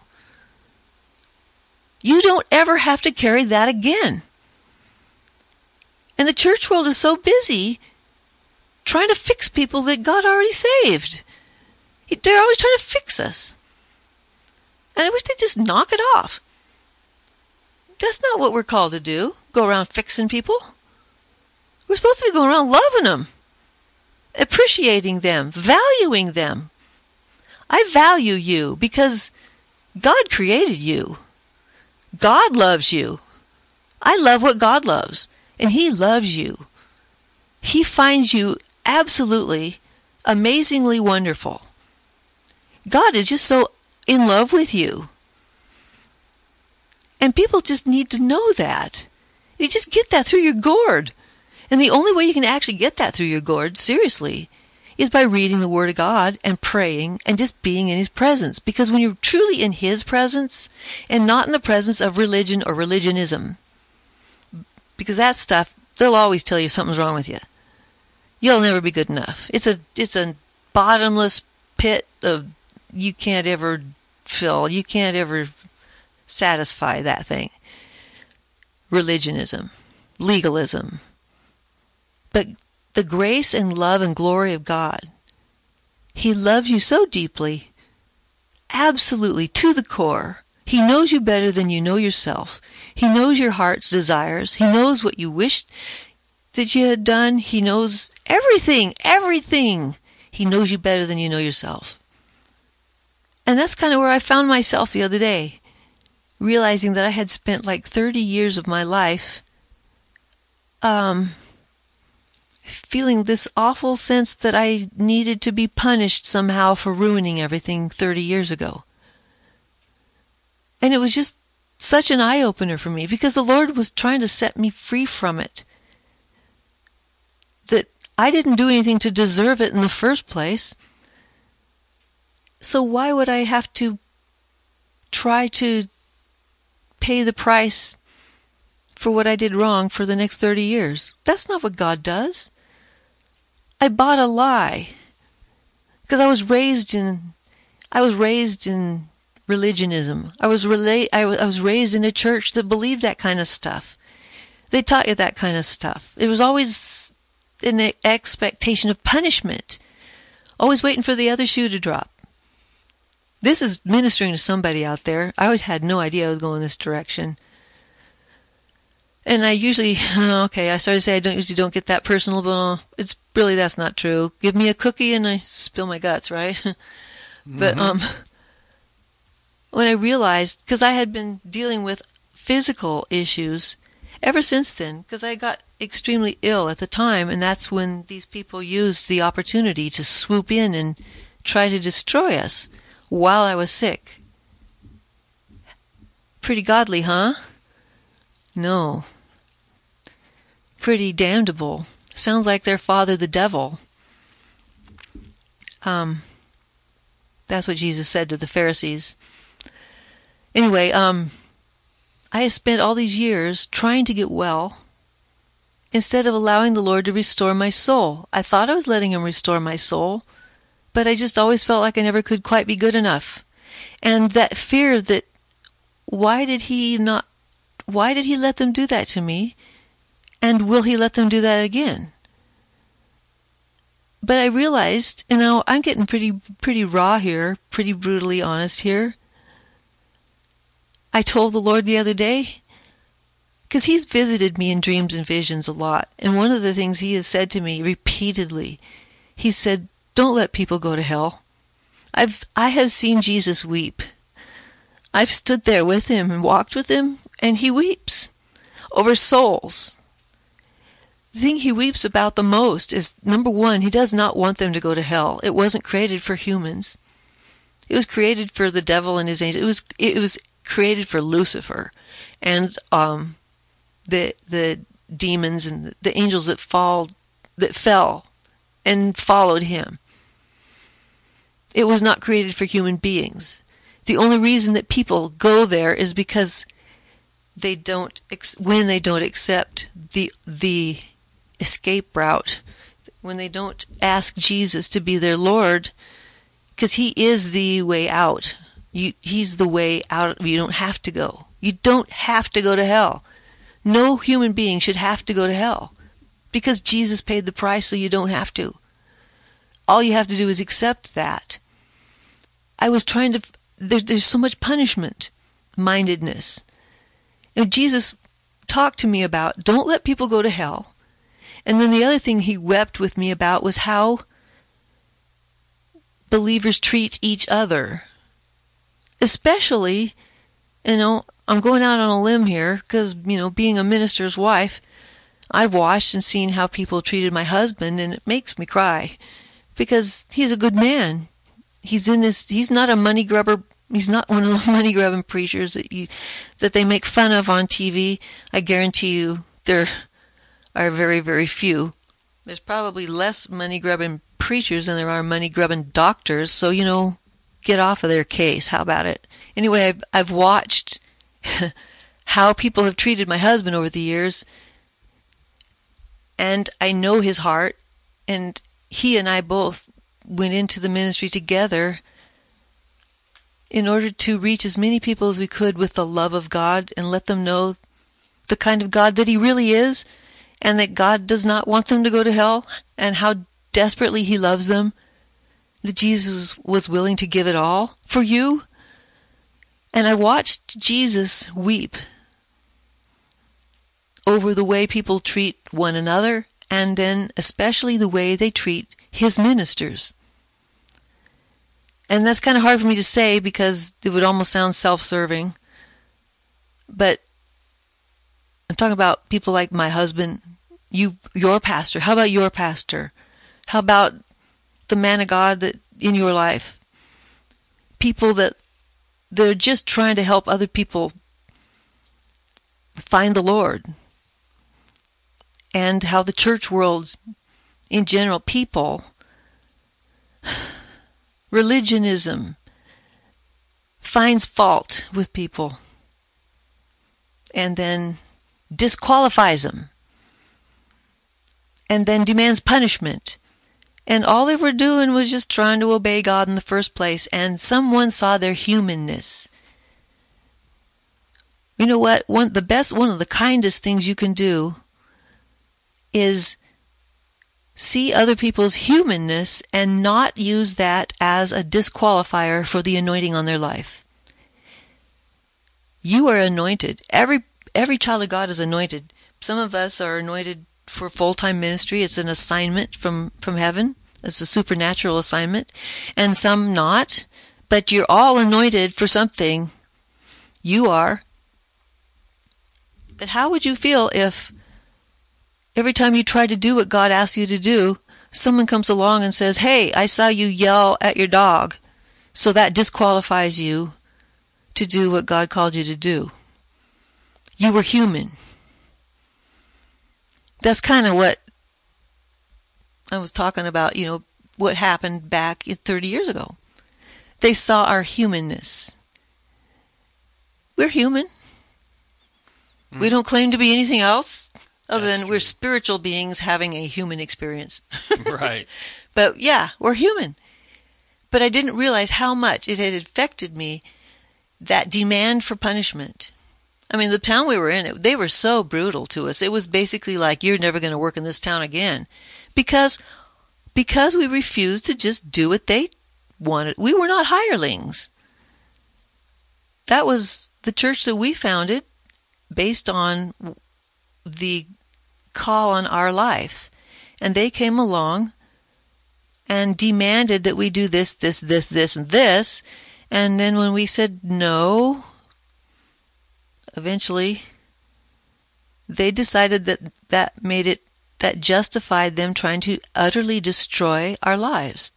You don't ever have to carry that again. And the church world is so busy trying to fix people that God already saved. They're always trying to fix us. And I wish they'd just knock it off. That's not what we're called to do, go around fixing people. We're supposed to be going around loving them, appreciating them, valuing them. I value you because God created you. God loves you. I love what God loves, and he loves you. He finds you absolutely, amazingly wonderful. God is just so in love with you. And people just need to know that. You just get that through your gourd. And the only way you can actually get that through your gourd, seriously, is by reading the Word of God and praying and just being in his presence. Because when you're truly in his presence and not in the presence of religion or religionism, because that stuff, they'll always tell you something's wrong with you. You'll never be good enough. It's a bottomless pit of you can't ever fill. You can't ever satisfy that thing. Religionism, legalism. But the grace and love and glory of God, he loves you so deeply, absolutely to the core. He knows you better than you know yourself. He knows your heart's desires. He knows what you wished that you had done. He knows everything. He knows you better than you know yourself. And that's kind of where I found myself the other day, realizing that I had spent like 30 years of my life feeling this awful sense that I needed to be punished somehow for ruining everything 30 years ago. And it was just such an eye-opener for me, because the Lord was trying to set me free from it. That I didn't do anything to deserve it in the first place. So why would I have to try to pay the price for what I did wrong for the next 30 years? That's not what God does. I bought a lie because I was raised in religionism. I was raised in a church that believed that kind of stuff. They taught you that kind of stuff. It was always an expectation of punishment, always waiting for the other shoe to drop. This is ministering to somebody out there. I had no idea I was going this direction. And I usually, I started to say I usually don't get that personal, but it's really, that's not true. Give me a cookie and I spill my guts, right? But when I realized, because I had been dealing with physical issues ever since then, because I got extremely ill at the time, and that's when these people used the opportunity to swoop in and try to destroy us while I was sick. Pretty godly, huh? No. Pretty damnable. Sounds like their father, the devil. That's what Jesus said to the Pharisees. Anyway, I have spent all these years trying to get well instead of allowing the Lord to restore my soul. I thought I was letting him restore my soul, but I just always felt like I never could quite be good enough. And that fear that, why did he let them do that to me? And will he let them do that again? But I realized, I'm getting pretty raw here, pretty brutally honest here. I told the Lord the other day, because He's visited me in dreams and visions a lot, and one of the things He has said to me repeatedly, He said, don't let people go to hell. I have seen Jesus weep. I've stood there with Him and walked with Him, and He weeps over souls. The thing He weeps about the most is, number one, He does not want them to go to hell. It wasn't created for humans. It was created for the devil and his angels. It was created for Lucifer and the demons and the angels that fell and followed him. It was not created for human beings. The only reason that people go there is because when they don't accept the escape route, when they don't ask Jesus to be their Lord, because He is the way out. He's the way out. You don't have to go. You don't have to go to hell. No human being should have to go to hell, because Jesus paid the price, so you don't have to. All you have to do is accept that. I was trying to... There's so much punishment mindedness. And Jesus talked to me about, don't let people go to hell. And then the other thing He wept with me about was how believers treat each other. Especially, I'm going out on a limb here, because, being a minister's wife, I've watched and seen how people treated my husband, and it makes me cry. Because he's a good man. He's not a money grubber. He's not one of those money grubbing preachers that they make fun of on TV. I guarantee you there are very, very few. There's probably less money grubbing preachers than there are money grubbing doctors, so get off of their case. How about it? Anyway, I've watched how people have treated my husband over the years, and I know his heart, and he and I both went into the ministry together in order to reach as many people as we could with the love of God and let them know the kind of God that He really is, and that God does not want them to go to hell, and how desperately He loves them, that Jesus was willing to give it all for you. And I watched Jesus weep over the way people treat one another, and then especially the way they treat His ministers. And that's kind of hard for me to say because it would almost sound self-serving. But I'm talking about people like my husband, your pastor. How about your pastor? How about the man of God that in your life? People that they're just trying to help other people find the Lord. And how the church world, in general, people, religionism, finds fault with people and then disqualifies them and then demands punishment. And all they were doing was just trying to obey God in the first place, and someone saw their humanness. You know what? One of the kindest things you can do is see other people's humanness and not use that as a disqualifier for the anointing on their life. You are anointed. Every child of God is anointed. Some of us are anointed for full-time ministry. It's an assignment from heaven. It's a supernatural assignment. And some not. But you're all anointed for something. You are. But how would you feel if every time you try to do what God asks you to do, someone comes along and says, hey, I saw you yell at your dog, so that disqualifies you to do what God called you to do. You were human. That's kind of what I was talking about, what happened back 30 years ago. They saw our humanness. We're human. We don't claim to be anything else other than we're spiritual beings having a human experience. Right. But yeah, we're human. But I didn't realize how much it had affected me, that demand for punishment. I mean, the town we were in, they were so brutal to us. It was basically like, you're never going to work in this town again. Because we refused to just do what they wanted. We were not hirelings. that was the church that we founded based on the call on our life. And they came along and demanded that we do this, this, this, this, and this. And then when we said no, eventually they decided that justified them trying to utterly destroy our lives.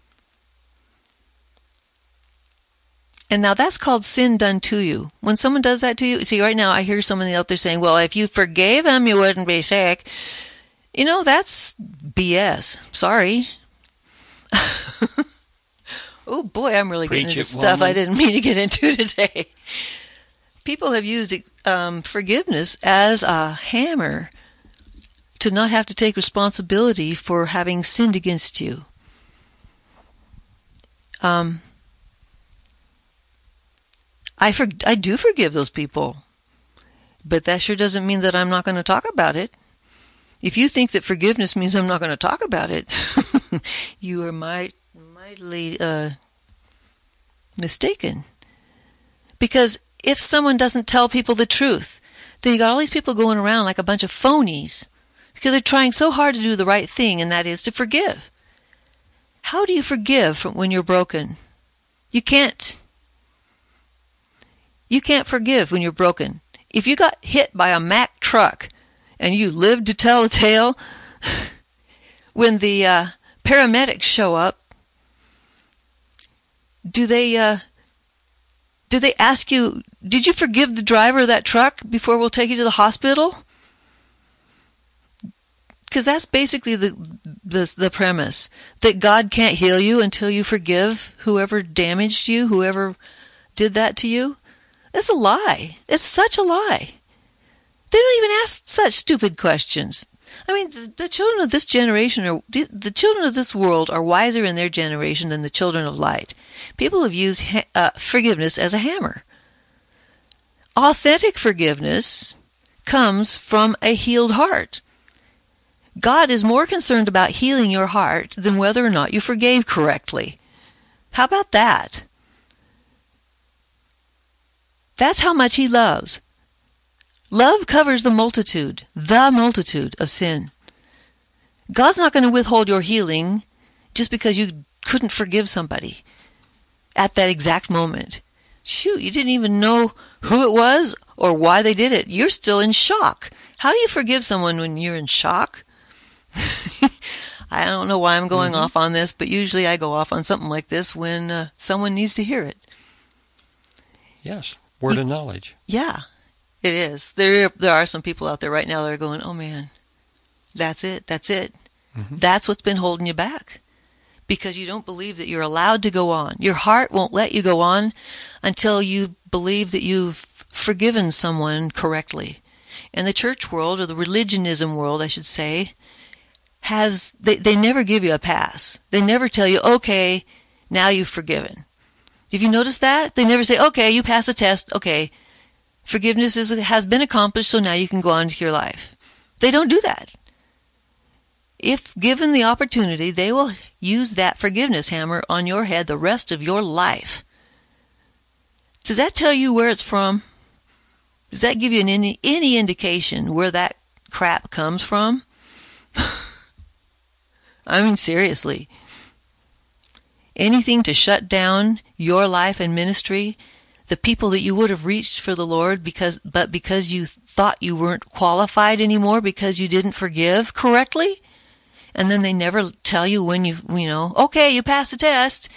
And now that's called sin done to you. When someone does that to you, see, right now I hear somebody out there saying, well, if you forgave him, you wouldn't be sick. That's BS. Sorry. Oh boy, I'm really getting into stuff I didn't mean to get into today. People have used forgiveness as a hammer to not have to take responsibility for having sinned against you. I do forgive those people, but that sure doesn't mean that I'm not going to talk about it. If you think that forgiveness means I'm not going to talk about it, you are mightily mistaken. Because if someone doesn't tell people the truth, then you got all these people going around like a bunch of phonies because they're trying so hard to do the right thing, and that is to forgive. How do you forgive when you're broken? You can't. You can't forgive when you're broken. If you got hit by a Mack truck and you lived to tell the tale, when the paramedics show up, do they ask you, did you forgive the driver of that truck before we'll take you to the hospital? Because that's basically the premise, that God can't heal you until you forgive whoever damaged you, whoever did that to you. That's a lie. It's such a lie. They don't even ask such stupid questions. I mean, the children of this generation, the children of this world are wiser in their generation than the children of light. People have used forgiveness as a hammer. Authentic forgiveness comes from a healed heart. God is more concerned about healing your heart than whether or not you forgave correctly. How about that? That's how much He loves. Love covers the multitude of sin. God's not going to withhold your healing just because you couldn't forgive somebody at that exact moment. Shoot, you didn't even know who it was or why they did it. You're still in shock. How do you forgive someone when you're in shock? I don't know why I'm going off on this, but usually I go off on something like this when someone needs to hear it. Yes, word of knowledge. Yeah, it is. There are some people out there right now that are going, oh man, that's it. Mm-hmm. That's what's been holding you back. Because you don't believe that you're allowed to go on. Your heart won't let you go on until you believe that you've forgiven someone correctly. And the church world, or the religionism world, I should say, they never give you a pass. They never tell you, okay, now you've forgiven. Have you noticed that? They never say, okay, you passed the test, okay, forgiveness has been accomplished, so now you can go on with your life. They don't do that. If given the opportunity, they will use that forgiveness hammer on your head the rest of your life. Does that tell you where it's from? Does that give you any indication where that crap comes from? I mean, seriously. Anything to shut down your life and ministry, the people that you would have reached for the Lord because you thought you weren't qualified anymore because you didn't forgive correctly? And then they never tell you when you know, okay, you passed the test.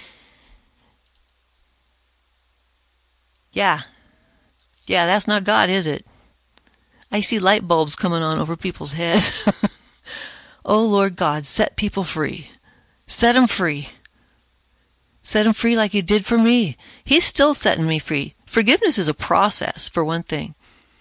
Yeah, that's not God, is it? I see light bulbs coming on over people's heads. Oh, Lord God, set people free. Set them free. Set them free like you did for me. He's still setting me free. Forgiveness is a process, for one thing.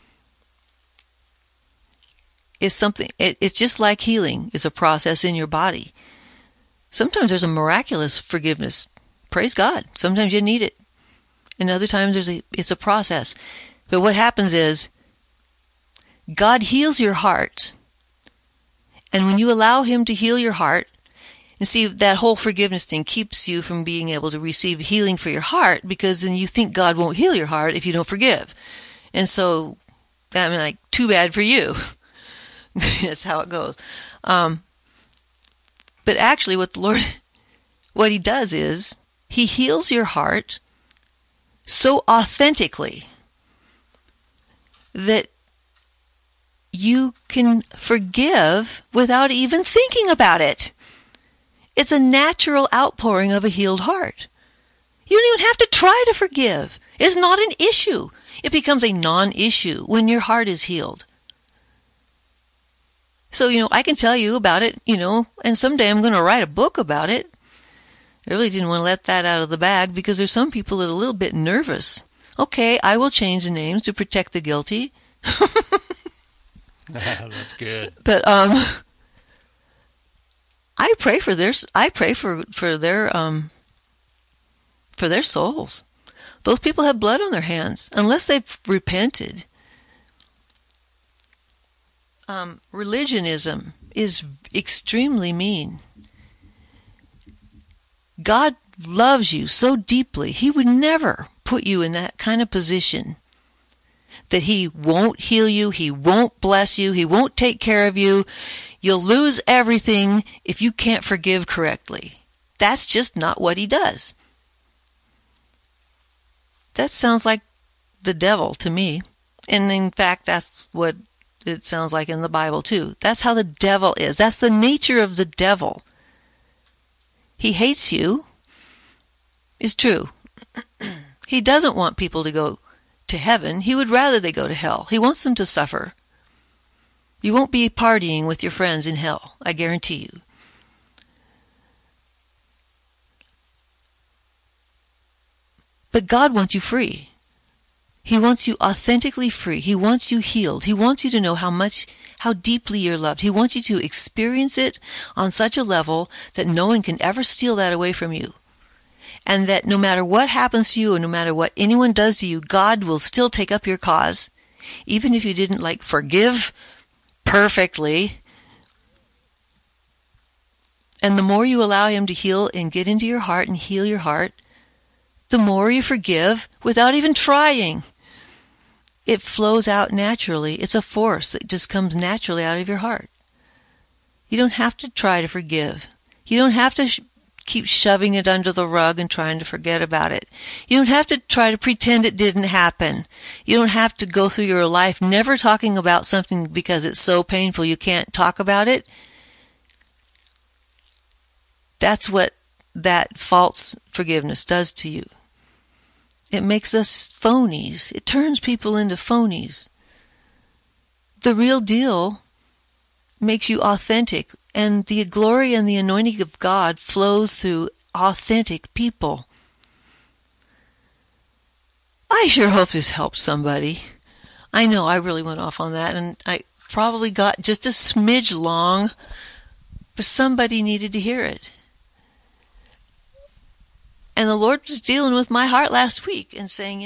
It's just like healing is a process in your body. Sometimes there's a miraculous forgiveness. Praise God. Sometimes you need it. And other times it's a process. But what happens is God heals your heart. And when you allow Him to heal your heart, And see, that whole forgiveness thing keeps you from being able to receive healing for your heart, because then you think God won't heal your heart if you don't forgive. And so, I mean, like, too bad for you. That's how it goes. But actually, what the Lord, what He does is, He heals your heart so authentically that you can forgive without even thinking about it. It's a natural outpouring of a healed heart. You don't even have to try to forgive. It's not an issue. It becomes a non-issue when your heart is healed. So, I can tell you about it, and someday I'm going to write a book about it. I really didn't want to let that out of the bag because there's some people that are a little bit nervous. Okay, I will change the names to protect the guilty. That's good. But I pray for their souls. Those people have blood on their hands unless they've repented. Religionism is extremely mean. God loves you so deeply, He would never put you in that kind of position that He won't heal you, He won't bless you, He won't take care of you. You'll lose everything if you can't forgive correctly. That's just not what He does. That sounds like the devil to me. And in fact, that's what it sounds like in the Bible too. That's how the devil is. That's the nature of the devil. He hates you. It's true. He doesn't want people to go to heaven. He would rather they go to hell. He wants them to suffer. You won't be partying with your friends in hell, I guarantee you. But God wants you free. He wants you authentically free. He wants you healed. He wants you to know how deeply you're loved. He wants you to experience it on such a level that no one can ever steal that away from you. And that no matter what happens to you and no matter what anyone does to you, God will still take up your cause. Even if you didn't forgive perfectly. And the more you allow Him to heal and get into your heart and heal your heart, the more you forgive without even trying. It flows out naturally. It's a force that just comes naturally out of your heart. You don't have to try to forgive. You don't have to keep shoving it under the rug and trying to forget about it. You don't have to try to pretend it didn't happen. You don't have to go through your life never talking about something because it's so painful you can't talk about it. That's what that false forgiveness does to you. It makes us phonies. It turns people into phonies. The real deal makes you authentic, and the glory and the anointing of God flows through authentic people. I sure hope this helps somebody. I know I really went off on that, and I probably got just a smidge long, but somebody needed to hear it. And the Lord was dealing with my heart last week and saying,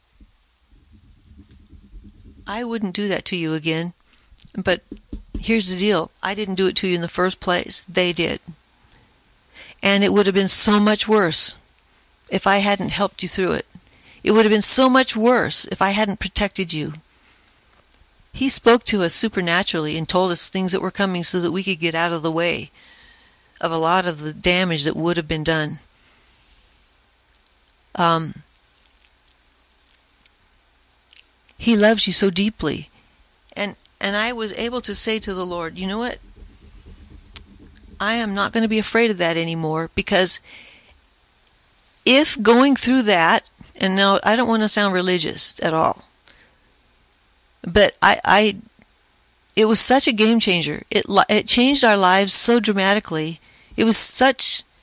I wouldn't do that to you again. But here's the deal. I didn't do it to you in the first place. They did. And it would have been so much worse if I hadn't helped you through it. It would have been so much worse if I hadn't protected you. He spoke to us supernaturally and told us things that were coming so that we could get out of the way of a lot of the damage that would have been done. He loves you so deeply. And I was able to say to the Lord, you know what? I am not going to be afraid of that anymore, because if going through that, and now I don't want to sound religious at all, but it was such a game changer. It changed our lives so dramatically. It was so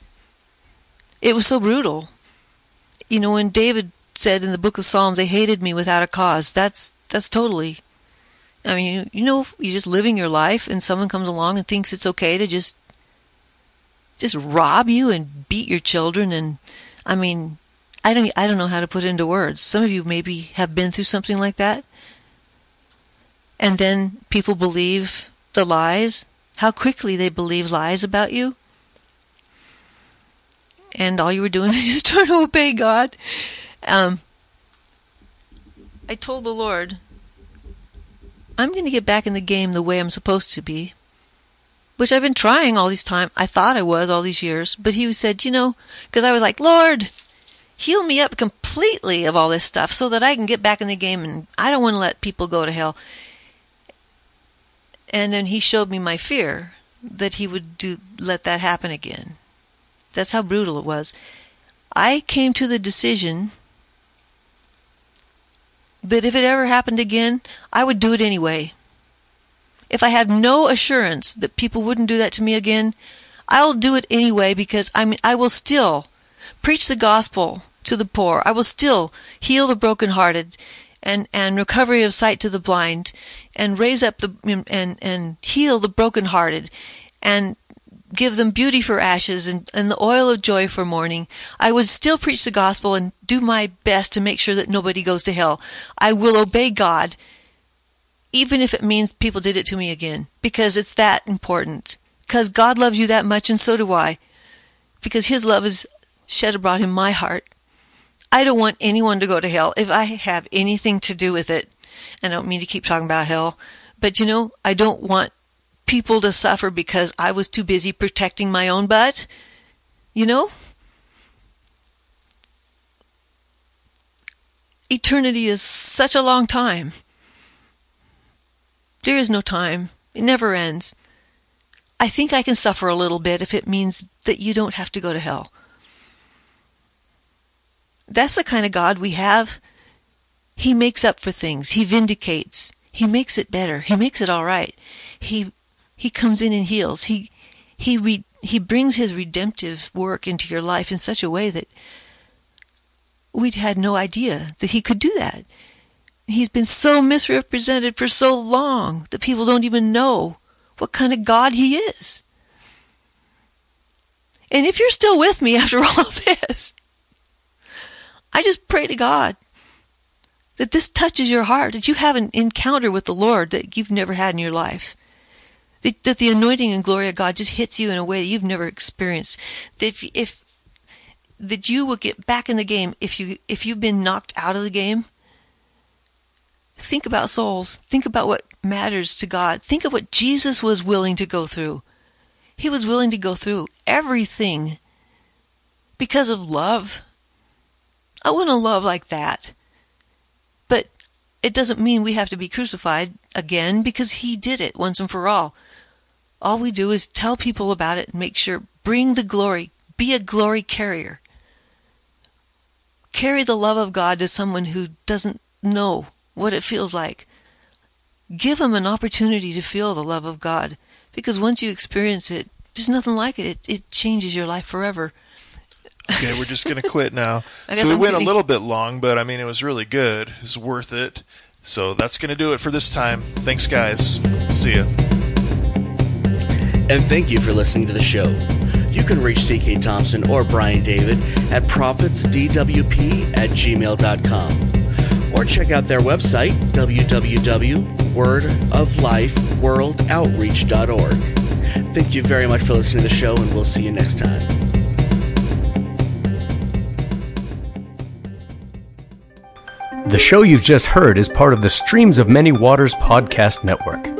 brutal. When David said in the book of Psalms, they hated me without a cause, that's totally, you're just living your life and someone comes along and thinks it's okay to just rob you and beat your children. And I don't know how to put it into words. Some of you maybe have been through something like that. And then people believe the lies, how quickly they believe lies about you. and all you were doing is just trying to obey God. I told the Lord, I'm going to get back in the game the way I'm supposed to be, which I've been trying all this time. I thought I was all these years, but he said, because I was like, Lord, heal me up completely of all this stuff so that I can get back in the game, and I don't want to let people go to hell. And then he showed me my fear that he would let that happen again. That's how brutal it was. I came to the decision that if it ever happened again, I would do it anyway. If I have no assurance that people wouldn't do that to me again, I'll do it anyway, because I will still preach the gospel to the poor. I will still heal the brokenhearted and recovery of sight to the blind, and raise up and heal the brokenhearted, and give them beauty for ashes and the oil of joy for mourning. I would still preach the gospel and do my best to make sure that nobody goes to hell. I will obey God, even if it means people did it to me again, because it's that important. Because God loves you that much, and so do I. Because His love is shed abroad in my heart. I don't want anyone to go to hell if I have anything to do with it. And I don't mean to keep talking about hell, but I don't want people to suffer because I was too busy protecting my own butt. Eternity is such a long time. There is no time. It never ends. I think I can suffer a little bit if it means that you don't have to go to hell. That's the kind of God we have. He makes up for things. He vindicates. He makes it better. He makes it all right. He comes in and heals. He brings His redemptive work into your life in such a way that we'd had no idea that He could do that. He's been so misrepresented for so long that people don't even know what kind of God He is. And if you're still with me after all this, I just pray to God that this touches your heart, that you have an encounter with the Lord that you've never had in your life. That the anointing and glory of God just hits you in a way that you've never experienced. That you will get back in the game if you've been knocked out of the game. Think about souls. Think about what matters to God. Think of what Jesus was willing to go through. He was willing to go through everything because of love. I want to love like that. But it doesn't mean we have to be crucified again, because He did it once and for all. All we do is tell people about it and make sure, bring the glory, be a glory carrier. Carry the love of God to someone who doesn't know what it feels like. Give them an opportunity to feel the love of God, because once you experience it, there's nothing like it. It changes your life forever. Okay, we're just going to quit now. So we went a little bit long, but it was really good. It's worth it. So that's going to do it for this time. Thanks, guys. See ya. And thank you for listening to the show. You can reach C.K. Thompson or Brian David at prophetsdwp@gmail.com, or check out their website, www.wordoflifeworldoutreach.org. Thank you very much for listening to the show, and we'll see you next time. The show you've just heard is part of the Streams of Many Waters podcast network.